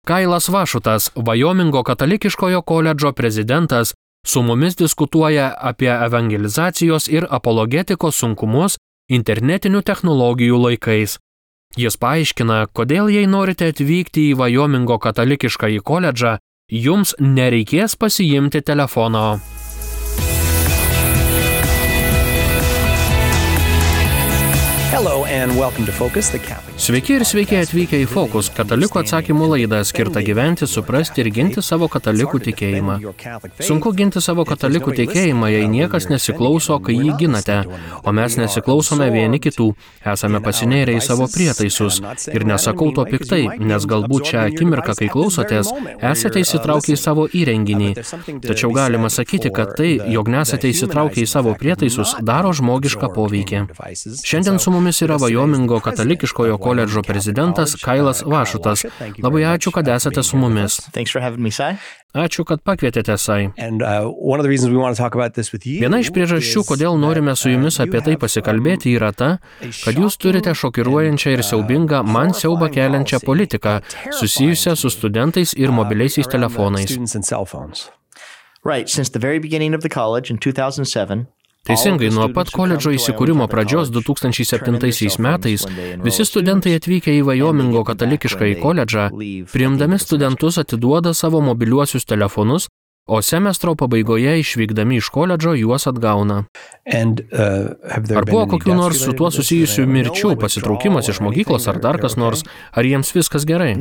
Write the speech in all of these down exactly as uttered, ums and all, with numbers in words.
Kailas Vašutas, Vajomingo katalikiškojo koledžo prezidentas, su mumis diskutuoja apie evangelizacijos ir apologetikos sunkumus internetinių technologijų laikais. Jis paaiškina, kodėl jei norite atvykti į Vajomingo katalikiškąjį koledžą, jums nereikės pasiimti telefono. Hello and welcome to Focus, the Catholic. Sveiki ir sveiki atvykę į Focus, katalikų atsakymų laidą, skirtą gyventi, suprasti ir ginti savo katalikų tikėjimą. Sunku ginti savo katalikų tikėjimą, jei niekas nesiklauso, kai jį ginate, o mes nesiklausome vieni kitų, esame pasinėrę į savo prietaisus. Ir nesakau to piktai, nes galbūt šią akimirką, kai klausotės, esate įsitraukę į savo įrenginį. Tačiau galima sakyti, kad tai, jog nesate įsitraukę į savo prietaisus, daro žmogišką poveikį. Šiandien su mumis yra Vajomingo katalikiškojo koledžo prezidentas Kailas Vašutas. Labai ačiū, kad esate su mumis. Ačiū, kad pakvietėte, Sai. Viena iš priežasčių, kodėl norime su jumis apie tai pasikalbėti, yra ta, kad jūs turite šokiruojančią ir siaubingą, man siaubą keliančią politiką, susijusią su studentais ir mobiliaisiais telefonais. Teisingai, nuo pat koledžo įsikūrimo pradžios du tūkstančiai septintaisiais metais visi studentai atvykę į Vajomingo katalikiškąjį koledžą, priimdami studentus atiduoda savo mobiliuosius telefonus, o semestro pabaigoje išvykdami iš koledžo juos atgauna. Ar buvo kokių nors su tuo susijusių mirčių, pasitraukimas iš mokyklos ar dar kas nors, ar jiems viskas gerai?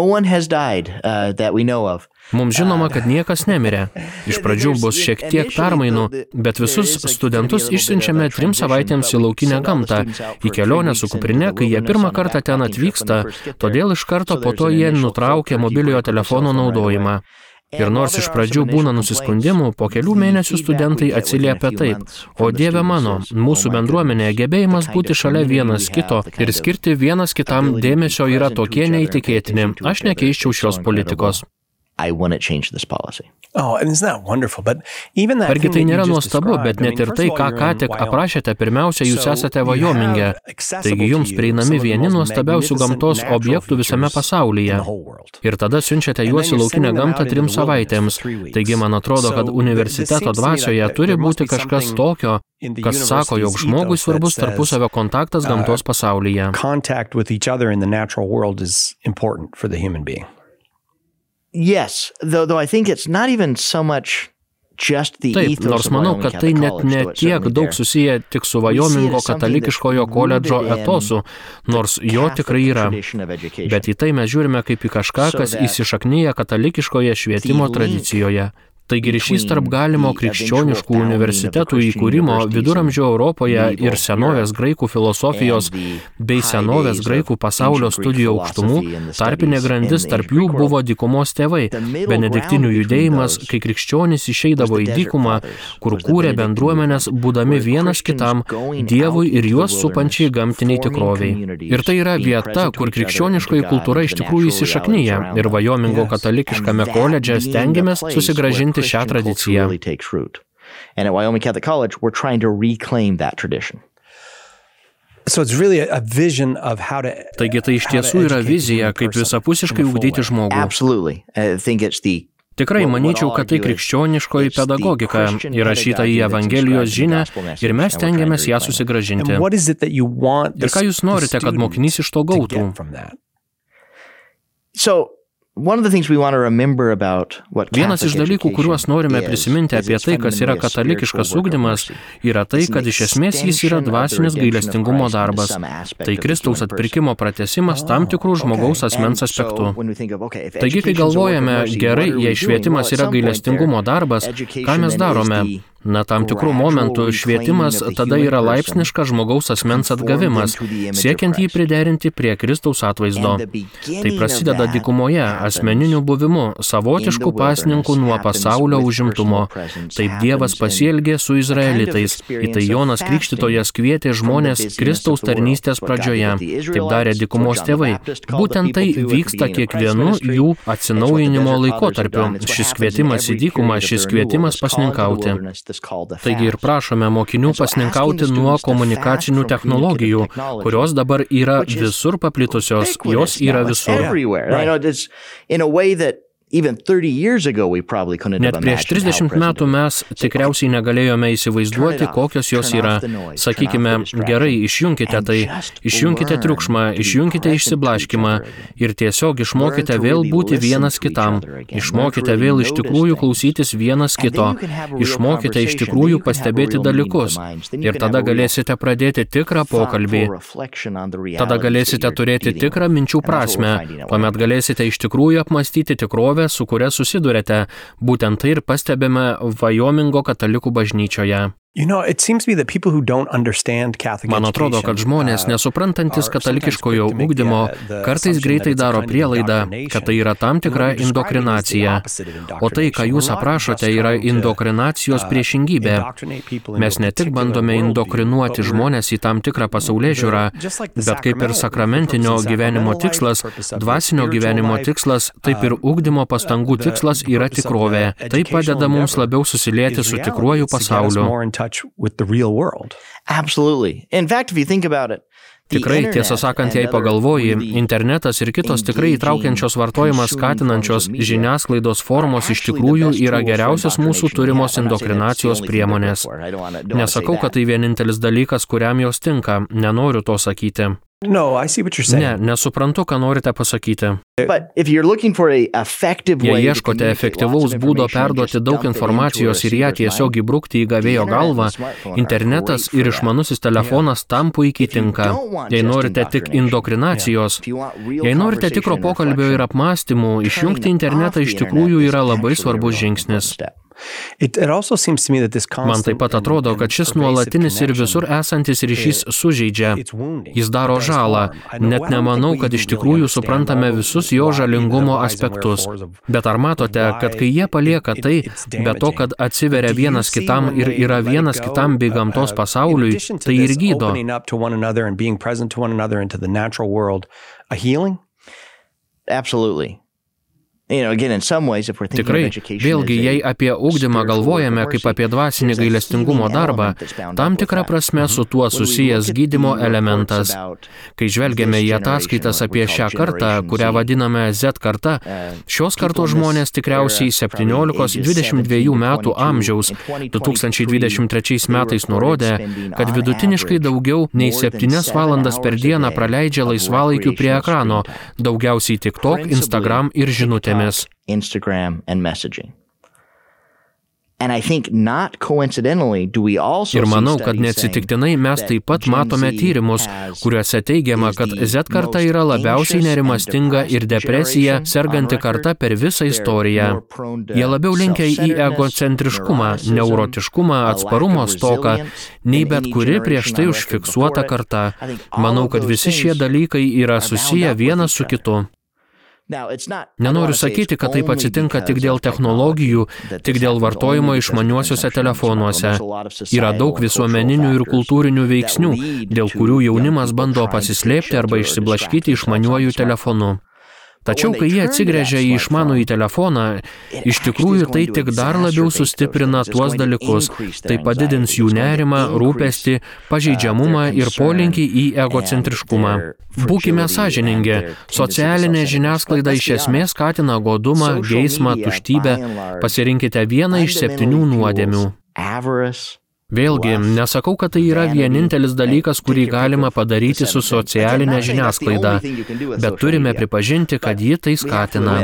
Mums žinoma, kad niekas nemirė. Iš pradžių bus šiek tiek permainų, bet visus studentus išsiunčiame trim savaitėms į laukinę gamtą, į kelionę su kuprine, kai jie pirmą kartą ten atvyksta, todėl iš karto po to jie nutraukia mobiliojo telefono naudojimą. Ir nors iš pradžių būna nusiskundimų, po kelių mėnesių studentai atsiliepia taip: o Dieve mano, mūsų bendruomenėje gebėjimas būti šalia vienas kito ir skirti vienas kitam dėmesio yra tokie neįtikėtini. Aš nekeiščiau šios politikos. Argi tai nėra nuostabu, bet net ir tai, ką ką tik aprašėte, pirmiausia, jūs esate Vajominge. Taigi jums prieinami vieni nuostabiausių gamtos objektų visame pasaulyje. Ir tada siunčiate juos į laukinę gamtą trim savaitėms. Taigi man atrodo, kad universiteto dvasioje turi būti kažkas tokio, kas sako, jog žmogui svarbus tarpusavio kontaktas gamtos pasaulyje. Yes, though, though I think it's not even so much just the Taip, nors manau, kad tai net ne tiek daug susiję tik su Vajomingo katalikiškojo koledžo etosu, nors jo tikrai yra. Bet į tai mes žiūrime kaip į kažką, kas įsišaknyja katalikiškoje švietimo tradicijoje. Taigi ryšys tarp galimo krikščioniškų universitetų įkūrimo viduramžių Europoje ir senovės graikų filosofijos bei senovės graikų pasaulio studijų aukštumų, tarpinė grandis tarp jų buvo dykumos tėvai, benediktinių judėjimas, kai krikščionys išeidavo į dykumą, kur kūrė bendruomenės, būdami vienas kitam, Dievui ir juos supančiai gamtiniai tikroviai. Ir tai yra vieta, kur krikščioniškoji kultūra iš tikrųjų įsišaknyja, ir Vajomingo katalikiškame koledže stengiamės susigrąžinti šią tradiciją. And at Wyoming Catholic College, we're trying to reclaim that tradition. Taigi tai iš tiesų yra vizija, kaip visapusiškai ugdyti žmogų. Absolutely. I think it's the Tikrai manyčiau, kad tai krikščioniškoji pedagogika, įrašyta į Evangelijos žinią ir mes stengiamės ją susigrąžinti. Ir ką jūs norite, kad mokinys iš to gautų? So, One of the things we want to remember about what Vienas iš dalykų, kuriuos norime prisiminti apie tai, kas yra katalikiškas ugdymas, yra tai, kad iš esmės jis yra dvasinis gailestingumo darbas. Tai Kristaus atpirkimo pratęsimas tam tikrų žmogaus asmens aspektų. Taigi, kai galvojame, gerai, jei švietimas yra gailestingumo darbas, ką mes darome? Na, tam tikrų momentų švietimas tada yra laipsniškas žmogaus asmens atgavimas, siekiant jį priderinti prie Kristaus atvaizdo. Tai prasideda dykumoje, asmeniniu buvimu, savotiškų pasninkų nuo pasaulio užimtumo. Taip Dievas pasielgė su izraelitais. Į tai Jonas Krikštytojas kvietė žmonės Kristaus tarnystės pradžioje. Taip darė dykumos tėvai. Būtent tai vyksta kiekvienu jų atsinaujinimo laikotarpiu. Šis kvietimas į dykumą, šis kvietimas pasninkauti. Taigi ir prašome mokinių pasninkauti nuo komunikacinių technologijų, kurios dabar yra visur paplitusios, jos yra visur. Net prieš trisdešimt metų mes tikriausiai negalėjome įsivaizduoti, kokios jos yra. Sakykime, gerai, išjunkite tai, išjunkite triukšmą, išjunkite išsiblaškimą ir tiesiog išmokite vėl būti vienas kitam. Išmokite vėl iš tikrųjų klausytis vienas kito. Išmokite iš tikrųjų pastebėti dalykus. Ir tada galėsite pradėti tikrą pokalbį. Tada galėsite turėti tikrą minčių prasmę. Tuomet galėsite iš tikrųjų apmąstyti tikrovę, su kuria susidurėte. Būtent tai ir pastebime Vajomingo katalikų bažnyčioje. Man atrodo, kad žmonės, nesuprantantis katalikiškojo ugdymo, kartais greitai daro prielaidą, kad tai yra tam tikra indoktrinacija. O tai, ką jūs aprašote, yra indoktrinacijos priešingybė. Mes ne tik bandome indoktrinuoti žmonės į tam tikrą pasaulėžiūrą, bet kaip ir sakramentinio gyvenimo tikslas, dvasinio gyvenimo tikslas, taip ir ugdymo pastangų tikslas yra tikrovė. Tai padeda mums labiau susilieti su tikruoju pasauliu. With the real world. Absolutely. In fact, if you think about it, tikrai, tiesą sakant, jei pagalvoji, internetas ir kitos tikrai įtraukiančios vartojimą skatinančios žiniasklaidos formos iš tikrųjų yra geriausios mūsų turimos indoktrinacijos priemonės. Nesakau, kad tai vienintelis dalykas, kuriam jos tinka, nenoriu to sakyti. No, I see what you're saying. Ne, nesuprantu, ką norite pasakyti. Jei ieškote efektyvaus būdo perduoti daug informacijos ir ją tiesiog įbrukti į gavėjo galvą, internetas ir išmanusis telefonas tam puikiai tinka. Jei norite tik indoktrinacijos, jei norite tikro pokalbio ir apmąstymų, išjungti internetą iš tikrųjų yra labai svarbus žingsnis. Man taip pat atrodo, kad šis nuolatinis ir visur esantis ryšys sužeidžia. Jis daro žalą. Net nemanau, kad iš tikrųjų suprantame visus jo žalingumo aspektus. Bet ar matote, kad kai jie palieka tai, be to, kad atsiveria vienas kitam ir yra vienas kitam bei gamtos pasauliui, tai ir gydo. Absolutely. Tikrai, vėlgi, jei apie ugdymą galvojame kaip apie dvasinį gailestingumo darbą, tam tikrą prasme su tuo susijęs gydymo elementas. Kai žvelgiame į ataskaitas apie šią kartą, kurią vadiname Z karta, šios kartos žmonės tikriausiai septyniolikos dvidešimt dviejų metų amžiaus du tūkstančiai dvidešimt trečiais metais nurodė, kad vidutiniškai daugiau nei septynias valandas per dieną praleidžia laisvalaikiu prie ekrano, daugiausiai TikTok, Instagram ir žinutėmis. Instagram and messaging. And I think not coincidentally do we also Ir manau, kad neatsitiktinai mes taip pat matome tyrimus, kuriuose teigiama, kad Z karta yra labiausiai nerimastinga ir depresija serganti karta per visą istoriją. Jie labiau linkę į egocentriškumą, neurotiškumą, atsparumo stoką, nei bet kuri prieš tai užfiksuota karta. Manau, kad visi šie dalykai yra susiję vienas su kitu. Nenoriu sakyti, kad taip atsitinka tik dėl technologijų, tik dėl vartojimo išmaniuosiuose telefonuose. Yra daug visuomeninių ir kultūrinių veiksnių, dėl kurių jaunimas bando pasislėpti arba išsiblaškyti išmaniuoju telefonu. Tačiau, kai jie atsigręžia į išmanųjį telefoną, iš tikrųjų tai tik dar labiau sustiprina tuos dalykus. Tai padidins jų nerimą, rūpestį, pažeidžiamumą ir polinkį į egocentriškumą. Būkime sąžiningi, socialinė žiniasklaida iš esmės skatina godumą, geismą, tuštybę. Pasirinkite vieną iš septynių nuodėmių. Vėlgi, nesakau, kad tai yra vienintelis dalykas, kurį galima padaryti su socialinė žiniasklaida, bet turime pripažinti, kad ji tai skatina.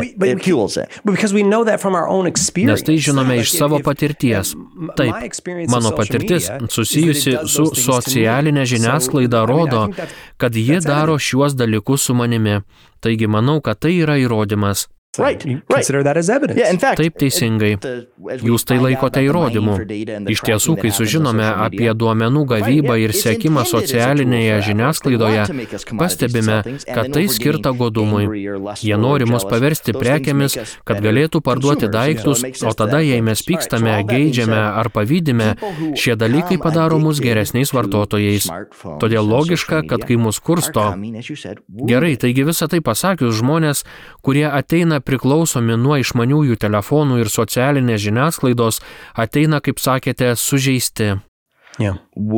Nes tai žinome iš savo patirties. Taip, mano patirtis susijusi su socialinė žiniasklaida rodo, kad ji daro šiuos dalykus su manimi. Taigi manau, kad tai yra įrodymas. Right, right. Yeah, in fact, Taip teisingai. Jūs tai laikote įrodymu. Iš tiesų, kai sužinome apie duomenų gavybą ir sekimą socialinėje žiniasklaidoje, pastebime, kad tai skirta godumui. Jie nori mus paversti prekėmis, kad galėtų parduoti daiktus, o tada, jei mes pykstame, geidžiame ar pavydime, šie dalykai padaro mus geresniais vartotojais. Todėl logiška, kad kai mus kursto. Gerai, taigi visą tai pasakius, žmonės, kurie ateina priklausomi nuo išmaniųjų telefonų ir socialinės žiniasklaidos, ateina, kaip sakėte, sužeisti. Yeah.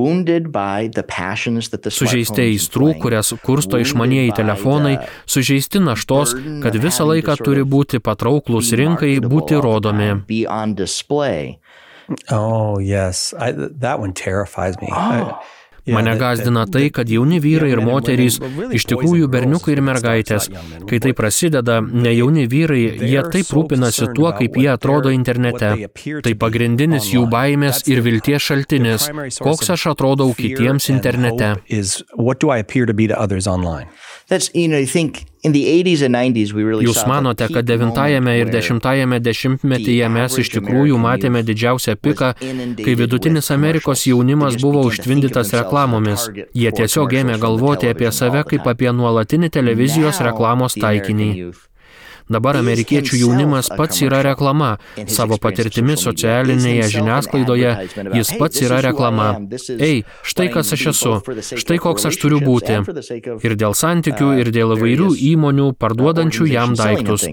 Sužeisti aistrų, kurias kursto išmanieji telefonai, sužeisti naštos, kad visą laiką turi būti patrauklūs rinkai, būti rodomi. Oh, yes. I, that one terrifies me. I, Mane gazdina tai, kad jauni vyrai ir moterys, iš tikrųjų berniukai ir mergaitės, kai tai prasideda, ne jauni vyrai, jie taip rūpinasi tuo, kaip jie atrodo internete. Tai pagrindinis jų baimės ir vilties šaltinis, koks aš atrodau kitiems internete. Jūs manote, kad devintajame ir dešimtajame dešimtmetyje mes iš tikrųjų matėme didžiausią piką, kai vidutinis Amerikos jaunimas buvo užtvindytas reklamomis. Jie tiesiog ėmė galvoti apie save kaip apie nuolatinį televizijos reklamos taikinį. Dabar amerikiečių jaunimas pats yra reklama. Savo patirtimi socialinėje žiniasklaidoje jis pats yra reklama. Ei, štai kas aš esu, štai koks aš turiu būti. Ir dėl santykių, ir dėl įvairių įmonių parduodančių jam daiktus.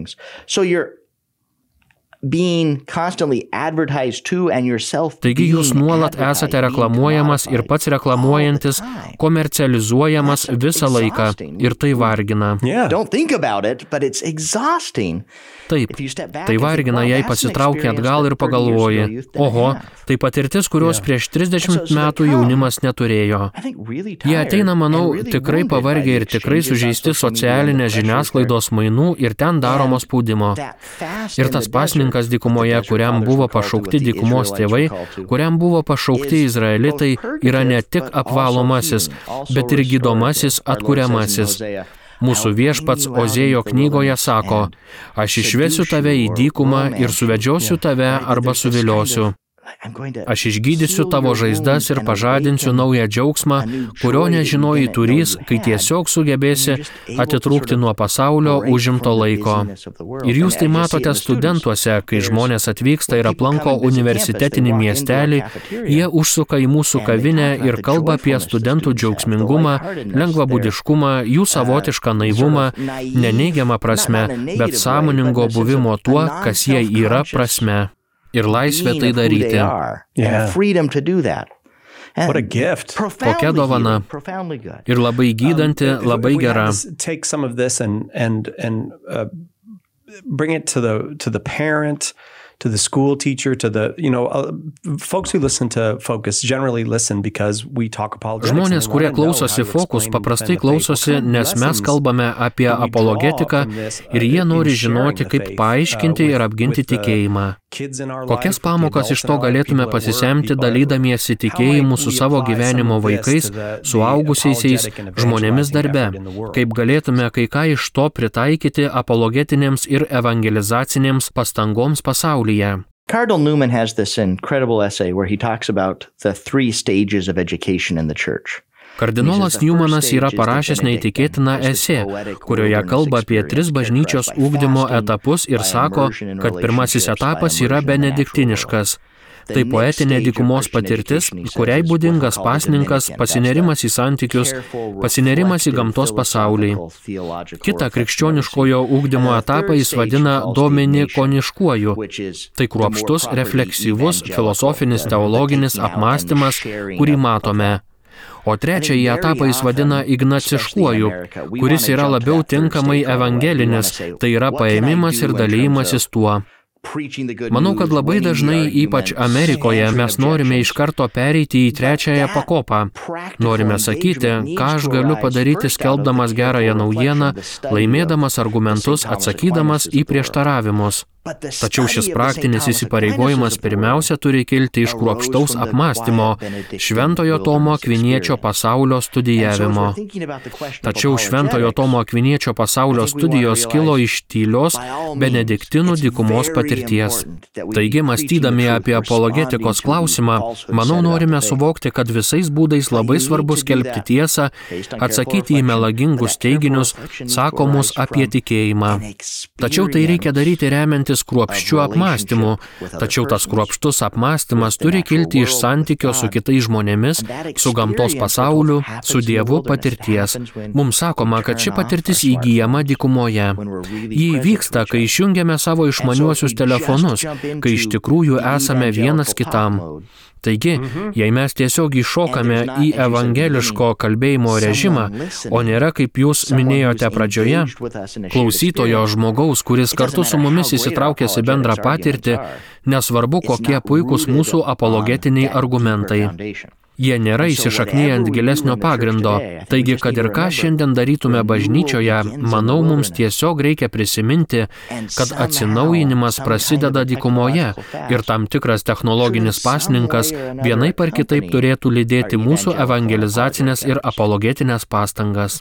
Taigi jūs nuolat esate reklamuojamas ir pats reklamuojantis, komercializuojamas visą laiką ir tai vargina. Taip, tai vargina, jei pasitraukia atgal ir pagalvoji, oho, tai patirtis, kurios prieš trisdešimt metų jaunimas neturėjo. Jie ateina, manau, tikrai pavargę ir tikrai sužeisti socialinės žiniasklaidos mainų ir ten daromo spaudimo. Ir tas pasninkas dykumoje, kuriam buvo pašaukti dykumos tėvai, kuriam buvo pašaukti izraelitai, yra ne tik apvalomasis, bet ir gydomasis, atkuriamasis. Mūsų viešpats Ozėjo knygoje sako, aš išvesiu tave į dykumą ir suvedžiosiu tave arba suviliosiu. Aš išgydysiu tavo žaizdas ir pažadinsiu naują džiaugsmą, kurio nežinojai turys, kai tiesiog sugebėsi atitrūkti nuo pasaulio užimto laiko. Ir jūs tai matote studentuose, kai žmonės atvyksta ir aplanko universitetinį miestelį, jie užsuka į mūsų kavinę ir kalba apie studentų džiaugsmingumą, lengvabūdiškumą, jų savotišką naivumą, neneigiamą prasme, bet sąmoningo buvimo tuo, kas jie yra prasme. Ir laisvė tai daryti. Yeah. What a gift. Kokia dovana. Ir labai gydanti, labai gera. Take some of this and and and uh, bring it to the to the parent, to the school teacher, to the, you know, uh, folks who listen to Focus generally listen because we talk apologetics. Žmonės, kurie klausosi Focus, paprastai klausosi, nes mes kalbame apie apologetiką ir jie nori žinoti, kaip paaiškinti ir apginti tikėjimą. Kokias pamokas iš to galėtume pasisemti, dalydamiesi tikėjimu su savo gyvenimo vaikais, suaugusiaisiais, žmonėmis darbe? Kaip galėtume kai ką iš to pritaikyti apologetinėms ir evangelizacinėms pastangoms pasaulyje? Cardinal Newman has this incredible essay where he talks about the three stages of education in the church. Kardinolas Newmanas yra parašęs neįtikėtiną esė, kurioje kalba apie tris bažnyčios ugdymo etapus ir sako, kad pirmasis etapas yra benediktiniškas. Tai poetinė dykumos patirtis, kuriai būdingas pasninkas, pasinerimas į santykius, pasinerimas į gamtos pasaulį. Kitą krikščioniškojo ugdymo etapą jis vadina dominikoniškuoju. Tai kruopštus, refleksyvus, filosofinis, teologinis apmąstymas, kurį matome. O trečiąjį etapą jis vadina ignaciškuoju, kuris yra labiau tinkamai evangelinis, tai yra paėmimas ir dalymasis tuo. Manau, kad labai dažnai, ypač Amerikoje, mes norime iš karto pereiti į trečiąją pakopą. Norime sakyti, ką aš galiu padaryti skelbdamas gerąją naujieną, laimėdamas argumentus, atsakydamas į prieštaravimus. Tačiau šis praktinis įsipareigojimas pirmiausia turi kilti iš kruopštaus apmąstymo, Šventojo Tomo Akviniečio pasaulio studijavimo. Tačiau Šventojo Tomo Akviniečio pasaulio studijos kilo iš tylios benediktinų dykumos patirties. Taigi, mąstydami apie apologetikos klausimą, manau, norime suvokti, kad visais būdais labai svarbu skelbti tiesą, atsakyti į melagingus teiginius, sakomus apie tikėjimą. Tačiau tai reikia daryti remiantis remtis kruopščiu apmąstymu, tačiau tas kruopštus apmąstymas turi kilti iš santykio su kitais žmonėmis, su gamtos pasauliu, su Dievu patirties. Mums sakoma, kad ši patirtis įgyjama dykumoje. Ji vyksta, kai išjungiame savo išmaniuosius telefonus, kai iš tikrųjų esame vienas kitam. Taigi, jei mes tiesiog įšokame į evangeliško kalbėjimo režimą, o nėra, kaip jūs minėjote pradžioje, klausytojo žmogaus, kuris kartu su mumis įsitraukęs į bendrą patirtį, nesvarbu, kokie puikūs mūsų apologetiniai argumentai. Jie nėra įsišaknyję ant gilesnio pagrindo. Taigi, kad ir ką šiandien darytume bažnyčioje, manau, mums tiesiog reikia prisiminti, kad atsinaujinimas prasideda dykumoje ir tam tikras technologinis pasninkas vienaip ar kitaip turėtų lydėti mūsų evangelizacinės ir apologetinės pastangas.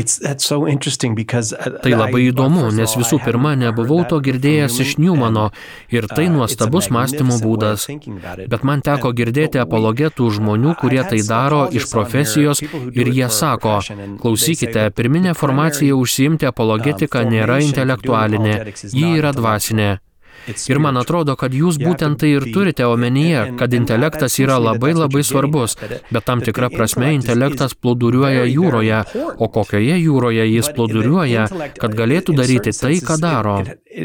Tai labai įdomu, nes visų pirma, nebuvau to girdėjęs iš Newmano ir tai nuostabus mąstymo būdas. Bet man teko girdėti apologetų žmonių, kurie tai daro iš profesijos ir jie sako, klausykite, pirminė formacija užsiimti apologetiką nėra intelektualinė, ji yra dvasinė. Ir man atrodo, kad jūs būtent tai ir turite omenyje, kad intelektas yra labai labai svarbus, bet tam tikra prasme intelektas plūduriuoja jūroje, o kokioje jūroje jis plūduriuoja, kad galėtų daryti tai, ką daro.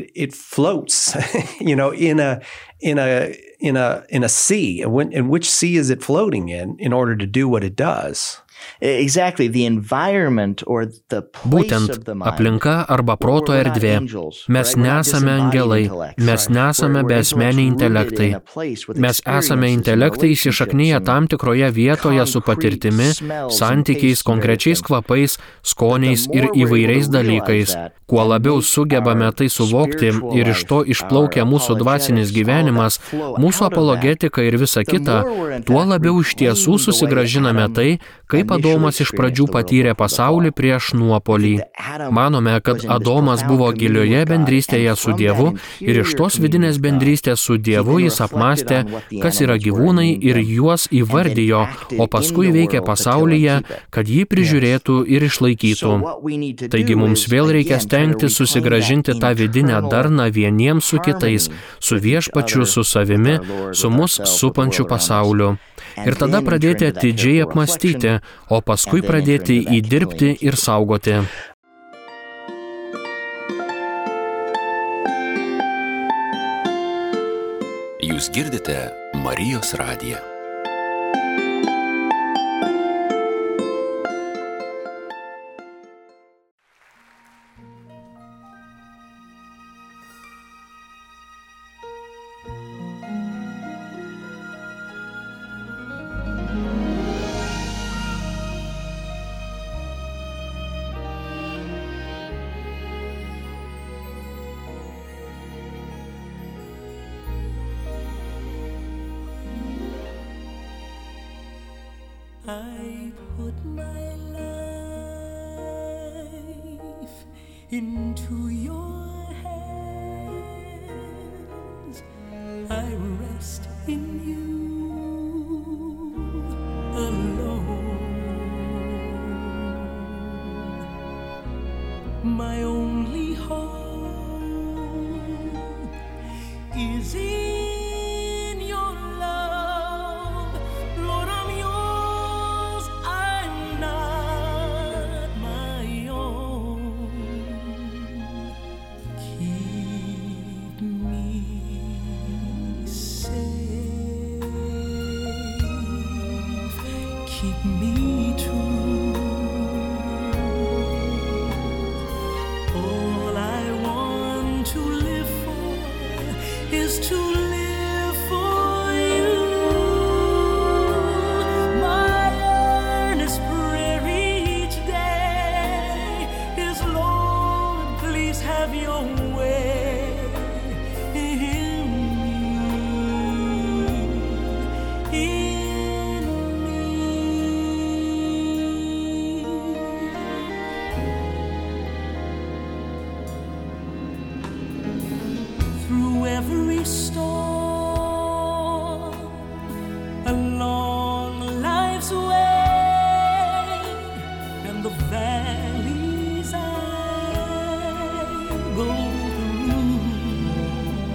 In a in a in a sea, in which sea is it floating in in order to do what it does? Exactly, the environment or the place of the mind. Būtent aplinka arba proto erdvė. Mes nesame angelai, mes nesame beasmeniai intelektai. Mes esame intelektai įsišaknyję tam tikroje vietoje su patirtimi, santykiais, konkrečiais kvapais, skoniais ir įvairiais dalykais. Kuo labiau sugebame tai suvokti ir iš to išplaukia mūsų dvasinis gyvenimas, mūsų apologetika ir visa kita, tuo labiau iš tiesų susigrąžiname tai, kaip Adomas iš pradžių patyrė pasaulį prieš nuopolį. Manome, kad Adomas buvo gilioje bendrystėje su Dievu ir iš tos vidinės bendrystės su Dievu jis apmąstė, kas yra gyvūnai ir juos įvardijo, o paskui veikė pasaulyje, kad jį prižiūrėtų ir išlaikytų. Taigi mums vėl reikia stengtis susigrąžinti tą vidinę darną vieniems su kitais, su viešpačiu, su savimi, su mus supančiu pasauliu. Ir tada pradėti atidžiai apmąstyti, o paskui pradėti įdirbti ir saugoti. Jūs girdite Marijos radiją. I put my life into your hands. I rest in you alone. My only hope is in your love. Lord, I'm yours, I'm not my own. Keep me safe, keep me true. All I want to live for is to live for you. My earnest prayer each day is, Lord, please have your way in me, in me. Through every storm along life's way and the valleys I go through,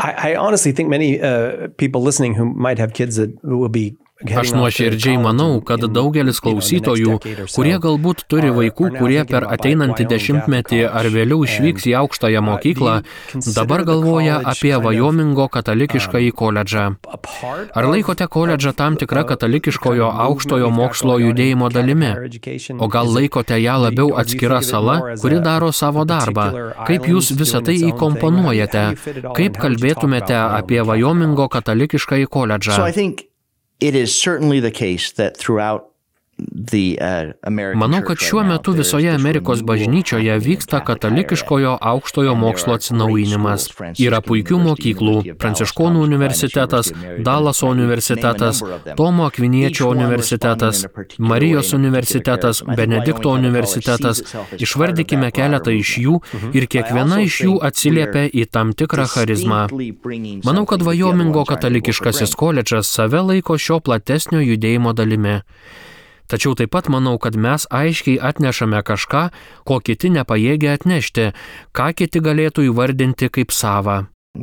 I, I honestly think many uh, people listening who might have kids that will be Aš nuoširdžiai manau, kad daugelis klausytojų, kurie galbūt turi vaikų, kurie per ateinantį dešimtmetį ar vėliau išvyks į aukštąją mokyklą, dabar galvoja apie Vajomingo katalikiškąjį koledžą. Ar laikote koledžą tam tikrą katalikiškojo aukštojo mokslo judėjimo dalimi? O gal laikote ją labiau atskira sala, kuri daro savo darbą? Kaip jūs visą tai įkomponuojate? Kaip kalbėtumėte apie Vajomingo katalikiškąjį koledžą? It is certainly the case that throughout the uh, American Manau, kad šiuo metu visoje Amerikos bažnyčioje vyksta katalikiškojo aukštojo mokslo atsinaujinimas. Yra puikių mokyklų – Pranciškonų universitetas, Dalaso universitetas, Tomo Akviniečio universitetas, Marijos universitetas, Benedikto universitetas. Išvardykime keletą iš jų ir kiekviena iš jų atsiliepia į tam tikrą charizmą. Manau, kad Vajomingo katalikiškasis koledžas save laiko šio platesnio judėjimo dalimi. Tačiau taip pat manau, kad mes aiškiai atnešame kažką, ko kiti nepajėgia atnešti, ką kiti galėtų įvardinti kaip savą.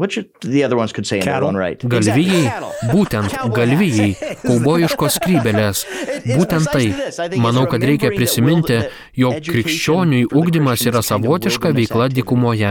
Galvijai, būtent galvijai, kaubojiškos skrybėlės. Būtent tai. Manau, kad reikia prisiminti, jog krikščioniui ugdymas yra savotiška veikla dykumoje.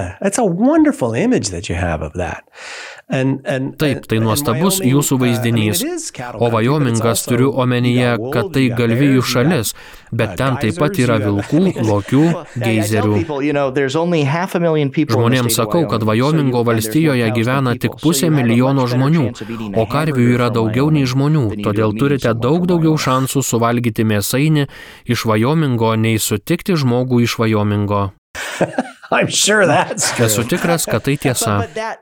Taip, tai nuostabus jūsų vaizdinys. O Vajomingas turiu omenyje, kad tai galvijų šalis, bet ten taip pat yra vilkų, lokių, geizerių. Žmonėms sakau, kad Vajomingo valstijoje gyvena tik pusė milijono žmonių, o karvių yra daugiau nei žmonių, todėl turite daug daugiau šansų suvalgyti mėsainį iš Vajomingo, nei sutikti žmogų iš Vajomingo. Esu tikras, kad tai tiesa.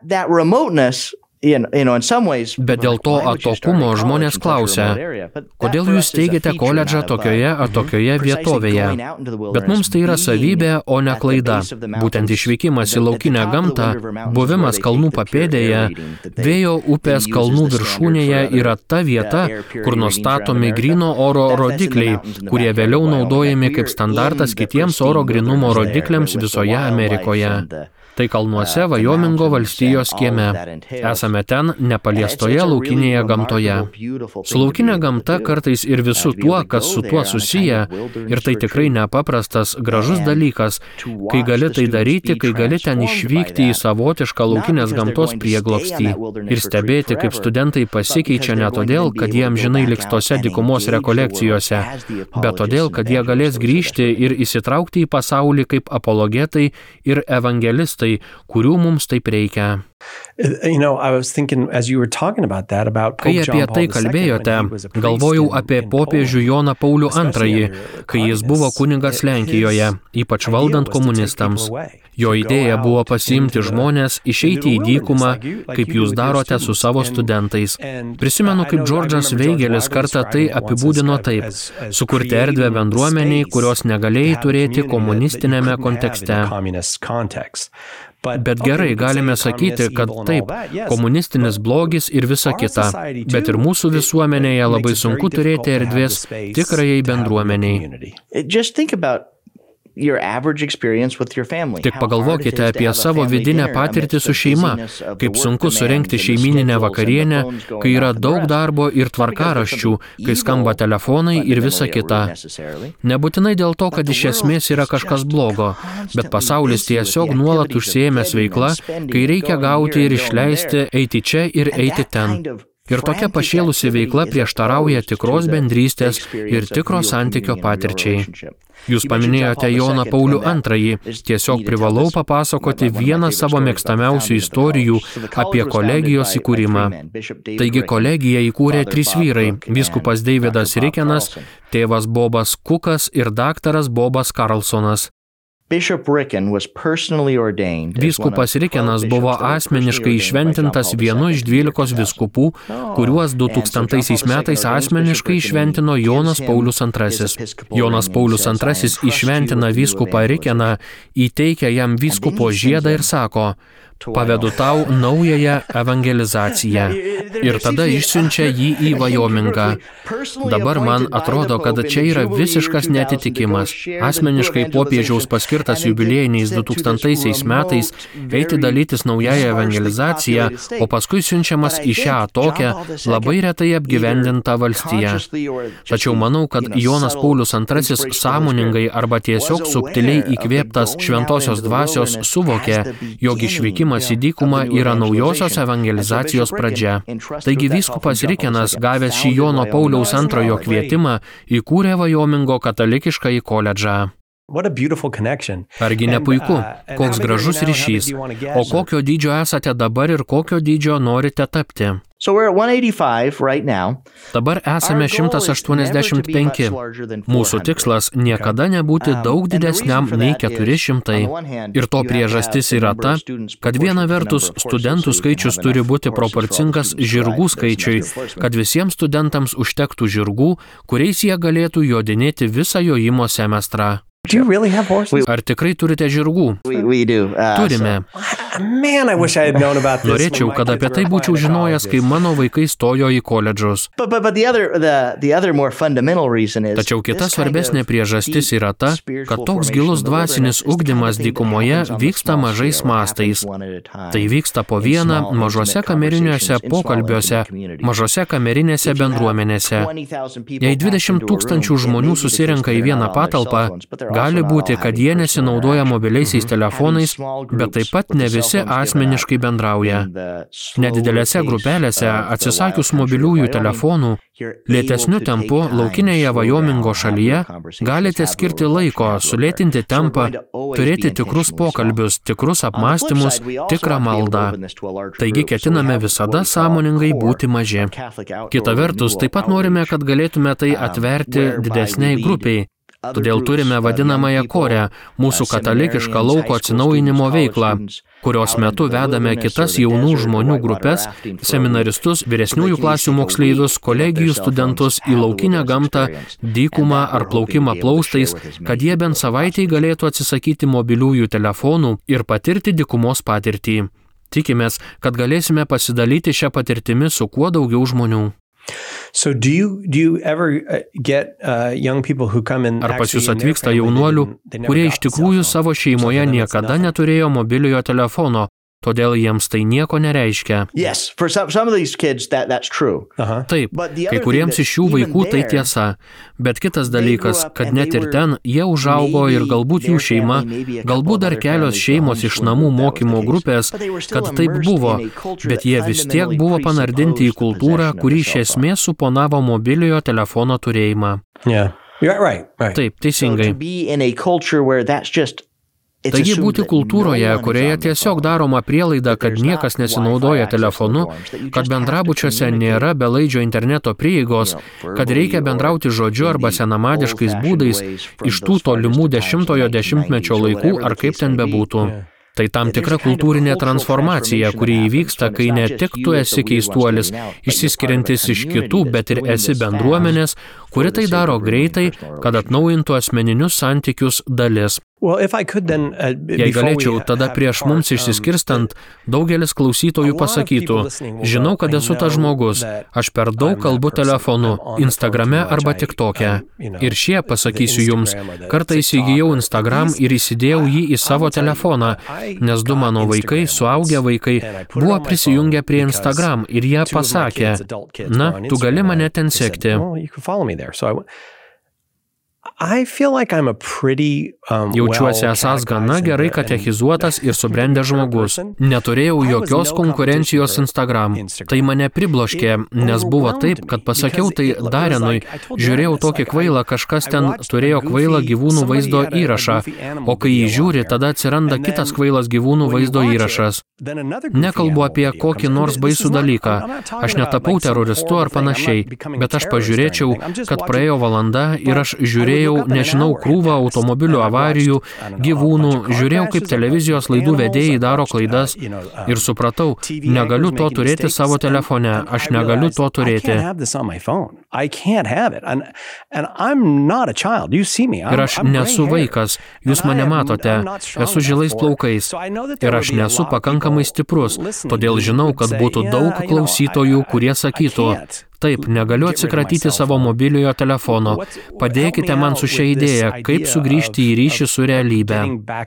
Bet dėl to atokumo žmonės klausia, kodėl jūs teigiate koledžą tokioje ar tokioje vietovėje. Bet mums tai yra savybė, o ne klaida. Būtent išvykimas į laukinę gamtą, buvimas kalnų papėdėje, vėjo upės kalnų viršūnėje yra ta vieta, kur nustatomi gryno oro rodikliai, kurie vėliau naudojami kaip standartas kitiems oro grynumo rodikliams visoje Amerikoje. Tai kalnuose Vajomingo valstijos kieme. Esame ten nepaliestoje laukinėje gamtoje. Su laukinė gamta kartais ir visu tuo, kas su tuo susiję, ir tai tikrai nepaprastas, gražus dalykas, kai gali tai daryti, kai gali ten išvykti į savotišką laukinės gamtos prieglobstį ir stebėti, kaip studentai pasikeičia ne todėl, kad jie amžinai liks tose dykumos rekolekcijose, bet todėl, kad jie galės grįžti ir įsitraukti į pasaulį kaip apologetai ir evangelistai, kurių mums taip reikia. Kai apie tai kalbėjote, galvojau apie popiežių Joną Paulių antrąjį, kai jis buvo kunigas Lenkijoje, ypač valdant komunistams. Jo idėja buvo pasiimti žmonės, išeiti į dykumą, kaip jūs darote su savo studentais. Prisimenu, kaip Džordžas Veigelis kartą tai apibūdino taip – sukurti erdvę bendruomeniai, kurios negalėjai turėti komunistinėme kontekste. Bet gerai, galime sakyti, kad taip, komunistinis blogis ir visa kita, bet ir mūsų visuomenėje labai sunku turėti erdvės tikrajai bendruomeniai. Tik pagalvokite apie savo vidinę patirtį su šeima, kaip sunku surengti šeimyninę vakarienę, kai yra daug darbo ir tvarkaraščių, kai skamba telefonai ir visa kita. Nebūtinai dėl to, kad iš esmės yra kažkas blogo, bet pasaulis tiesiog nuolat užsiėmęs veikla, kai reikia gauti ir išleisti, eiti čia ir eiti ten. Ir tokia pašėlusi veikla prieštarauja tikros bendrystės ir tikro santykio patirčiai. Jūs paminėjote Joną Paulių antrąjį. Tiesiog privalau papasakoti vieną savo mėgstamiausių istorijų apie kolegijos įkūrimą. Taigi kolegiją įkūrė trys vyrai – vyskupas Davidas Rikenas, tėvas Bobas Kukas ir daktaras Bobas Karlsonas. Vyskupas Rikenas buvo asmeniškai išventintas vienu iš dvylikos vyskupų, kuriuos du tūkstantaisiais metais asmeniškai išventino Jonas Paulius antrasis. Jonas Paulius antrasis išventina vyskupą Rikeną, įteikia jam vyskupo žiedą ir sako: pavedu tau naująją evangelizaciją. Ir tada išsiunčia jį į Vajomingą. Dabar man atrodo, kad čia yra visiškas neatitikimas. Asmeniškai popiežiaus paskirtas jubiliejiniais du tūkstantaisiais metais eiti dalytis naująją evangelizaciją, o paskui siunčiamas į šią tokią labai retai apgyvendintą valstiją. Tačiau manau, kad Jonas Paulius antrasis sąmoningai arba tiesiog subtiliai įkvėptas šventosios dvasios suvokė, jog išvykimas į dykumą yra naujosios evangelizacijos pradžia. Taigi vyskupas Rikenas, gavęs šį Jono Pauliaus antrojo kvietimą, įkūrė Vajomingo katalikiškąjį koledžą. Argi ne puiku, koks gražus ryšys, o kokio dydžio esate dabar ir kokio dydžio norite tapti. So we're at one eighty-five right now. Dabar esame šimtas aštuoniasdešimt penki. Mūsų tikslas niekada nebūti daug didesniam nei keturi šimtai. Ir to priežastis yra ta, kad viena vertus studentų skaičius turi būti proporcingas žirgų skaičiui, kad visiems studentams užtektų žirgų, kuriais jie galėtų jodinėti visą jojimo semestrą. Do you really have horses? Ar tikrai turite žirgų? We, we do. Uh, Turime. Man, I wish I had known about this. Norėčiau, kad apie tai būčiau žinojęs, kai mano vaikai stojo į koledžus. But, but, but the other, the, the other more fundamental reason is Tačiau kita svarbesnė priežastis yra ta, kad toks gilus dvasinis ugdymas dykumoje vyksta mažais mastais. Tai vyksta po vieną mažose kameriniuose pokalbiuose, mažose kamerinėse bendruomenėse. Jei dvidešimt tūkstančių žmonių susirenka į vieną patalpą, gali būti, kad jie nesinaudoja mobiliaisiais telefonais, bet taip pat ne visi asmeniškai bendrauja. Nedidelėse grupelėse, atsisakius mobiliųjų telefonų, lėtesniu tempu laukinėje Vajomingo šalyje galite skirti laiko, sulėtinti tempą, turėti tikrus pokalbius, tikrus apmąstymus, tikrą maldą. Taigi ketiname visada sąmoningai būti maži. Kita vertus, taip pat norime, kad galėtume tai atverti didesniai grupiai. Todėl turime vadinamąją korę, mūsų katalikišką lauko atsinaujinimo veiklą, kurios metu vedame kitas jaunų žmonių grupės, seminaristus, vyresniųjų klasių moksleivius, kolegijų studentus į laukinę gamtą, dykumą ar plaukimą plaustais, kad jie bent savaitei galėtų atsisakyti mobiliųjų telefonų ir patirti dykumos patirtį. Tikimės, kad galėsime pasidalyti šią patirtimį su kuo daugiau žmonių. So do you do you ever get uh, young people who come in? Ar pas jūs atvyksta jaunuolių, kurie iš tikrųjų savo šeimoje niekada neturėjo mobiliojo telefono, todėl jiems tai nieko nereiškia? Yes, for some, some of these kids that, that's true. Uh-huh. Taip, kai kuriems iš šių vaikų tai tiesa, bet kitas dalykas, kad net ir ten jie užaugo ir galbūt jų šeima, galbūt dar kelios šeimos iš namų mokymo grupės, kad taip buvo, bet jie vis tiek buvo panardinti į kultūrą, kuri iš esmės suponavo mobiliojo telefono turėjimą. Yeah. You're right, right. Taip, teisingai. So to be in a culture where that's just Taigi būti kultūroje, kurioje tiesiog daroma prielaida, kad niekas nesinaudoja telefonu, kad bendrabučiuose nėra belaidžio interneto prieigos, kad reikia bendrauti žodžiu arba senamadiškais būdais iš tų tolimų dešimtojo dešimtmečio laikų ar kaip ten bebūtų. Tai tam tikra kultūrinė transformacija, kuri įvyksta, kai ne tik tu esi keistuolis, išsiskiriantis iš kitų, bet ir esi bendruomenės, kuri tai daro greitai, kad atnaujintų asmeninius santykius dalis. Well, if I could then, uh, Jei galėčiau, tada prieš mums išsiskirstant, daugelis klausytojų pasakytų, žinau, kad esu tas žmogus, aš per daug kalbu telefonu, Instagrame arba TikTok'e. Ir šie, pasakysiu jums, kartą įsigijau Instagram ir įsidėjau jį į savo telefoną, nes du mano vaikai, suaugę vaikai, buvo prisijungę prie Instagram ir jie pasakė, na, tu gali mane ten sekti. I feel like I'm a pretty, um, Jaučiuosi esąs gana gerai katechizuotas ir subrendęs žmogus. Neturėjau jokios konkurencijos Instagram. Tai mane pribloškė, nes buvo taip, kad pasakiau tai Darenui, žiūrėjau tokį kvailą, kažkas ten turėjo kvailą gyvūnų vaizdo įrašą, o kai jį žiūri, tada atsiranda kitas kvailas gyvūnų vaizdo įrašas. Nekalbu apie kokį nors baisų dalyką. Aš netapau teroristu ar panašiai, bet aš pažiūrėčiau, kad praėjo valanda ir aš žiūrėjau žiūrėjau, nežinau, krūvą automobilių avarijų, gyvūnų, žiūrėjau, kaip televizijos laidų vedėjai daro klaidas ir supratau, negaliu to turėti savo telefone, aš negaliu to turėti. Ir aš nesu vaikas, jūs mane matote, esu žilais plaukais ir aš nesu pakankamai stiprus, todėl žinau, kad būtų daug klausytojų, kurie sakytų, taip, negaliu atsikratyti savo mobiliojo telefono. Padėkite man su šia idėja, kaip sugrįžti į ryšį su realybe.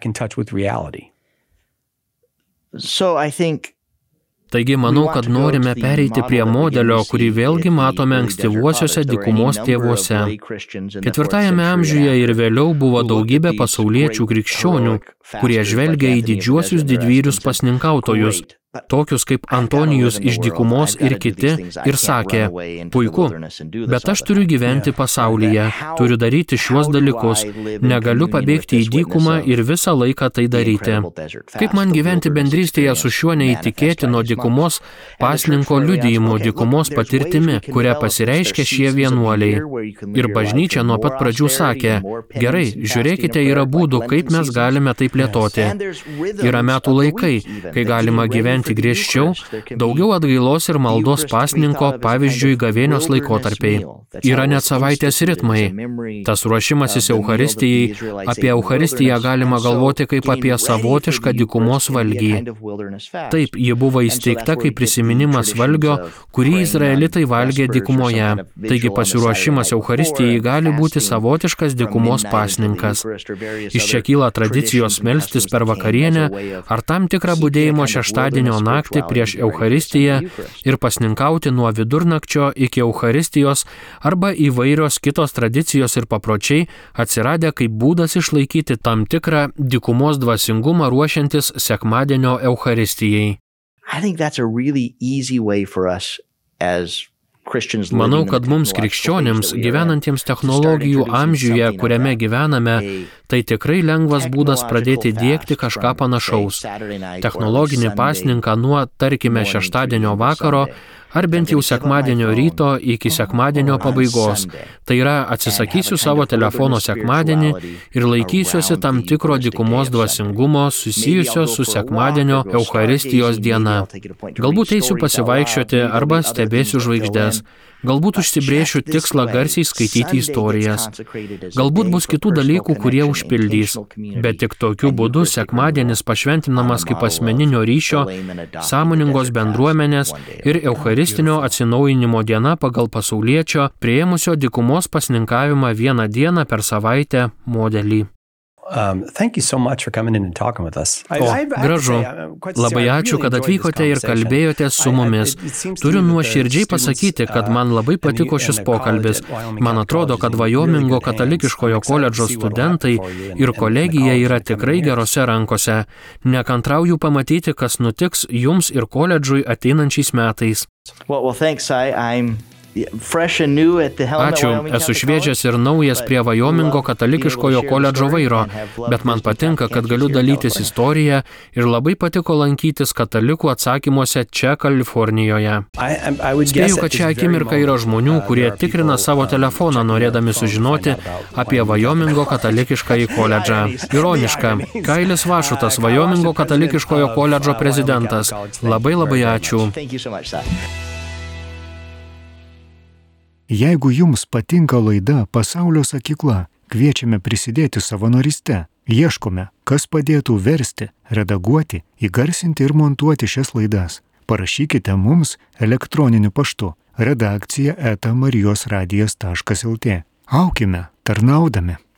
Taigi manau, kad norime pereiti prie modelio, kurį vėlgi matome ankstyvuosiuose dykumos tėvuose. Ketvirtajame amžiuje ir vėliau buvo daugybė pasauliečių krikščionių, kurie žvelgia į didžiuosius didvyrius pasninkautojus, tokius kaip Antonijus iš dykumos ir kiti, ir sakė, puiku, bet aš turiu gyventi pasaulyje, turiu daryti šiuos dalykus, negaliu pabėgti į dykumą ir visą laiką tai daryti. Kaip man gyventi bendrystėje su šiuo neįtikėtino dykumos pasninko liudijimu, dykumos patirtimi, kuria pasireiškia šie vienuoliai. Ir bažnyčia nuo pat pradžių sakė, gerai, žiūrėkite, yra būdų, kaip mes galime tai plėtoti. Yra metų laikai, kai galima gyventi griežčiau, daugiau atgailos ir maldos pasninko, pavyzdžiui, gavėnios laikotarpiai. Yra net savaitės ritmai. Tas ruošimasis Eucharistijai, apie Eucharistiją galima galvoti kaip apie savotišką dykumos valgį. Taip, ji buvo įsteigta kaip prisiminimas valgio, kurį izraelitai valgė dykumoje. Taigi pasiruošimas Eucharistijai gali būti savotiškas dykumos pasninkas. Iš čia kyla tradicijos melstis per vakarienę ar tam tikrą budėjimo šeštadienio naktį prieš Eucharistiją ir pasninkauti nuo vidurnakčio iki Eucharistijos arba įvairios kitos tradicijos ir papročiai atsiradę kaip būdas išlaikyti tam tikrą dykumos dvasingumą ruošiantis sekmadienio Eucharistijai. Manau, kad mums krikščionims, gyvenantiems technologijų amžiuje, kuriame gyvename, tai tikrai lengvas būdas pradėti diegti kažką panašaus. Technologinį pasninką nuo, tarkime, šeštadienio vakaro ar bent jau sekmadienio ryto iki sekmadienio pabaigos. Tai yra, atsisakysiu savo telefono sekmadienį ir laikysiuosi tam tikro dykumos dvasingumo susijusio su sekmadienio Eucharistijos diena. Galbūt eisiu pasivaikščioti arba stebėsiu žvaigždes. Galbūt užsibrėšiu tikslą garsiai skaityti istorijas. Galbūt bus kitų dalykų, kurie užpildys. Bet tik tokiu būdu sekmadienis pašventinamas kaip asmeninio ryšio, sąmoningos bendruomenės ir Eucharistinio atsinaujinimo diena pagal pasauliečio, priėmusio dykumos pasninkavimą vieną dieną per savaitę modelį. Um, thank you so much for coming in and talking with us. O, gražu. Labai ačiū, kad atvykote ir kalbėjote su mumis. Turiu nuoširdžiai pasakyti, kad man labai patiko šis pokalbis. Man atrodo, kad Vajomingo katalikiškojo koledžo studentai ir kolegija yra tikrai gerose rankose. Nekantrauju pamatyti, kas nutiks jums ir koledžui ateinančiais metais. Well, well, thanks. I, I'm... Ačiū, esu šviežias ir naujas prie Vajomingo katalikiškojo koledžo vairo, bet man patinka, kad galiu dalytis istoriją ir labai patiko lankytis katalikų atsakymuose čia Kalifornijoje. Spėju, kad čia akimirka yra žmonių, kurie tikrina savo telefoną, norėdami sužinoti apie Vajomingo katalikiškąjį koledžą. Ironiška, Kailis Vašutas, Vajomingo katalikiškojo koledžo prezidentas. Labai labai ačiū. Jeigu jums patinka laida Pasaulio sakykla, kviečiame prisidėti savanoriste. Ieškome, kas padėtų versti, redaguoti, įgarsinti ir montuoti šias laidas. Parašykite mums elektroniniu paštu redakcija eta marijos radijas taškas lt. Aukime, tarnaudami.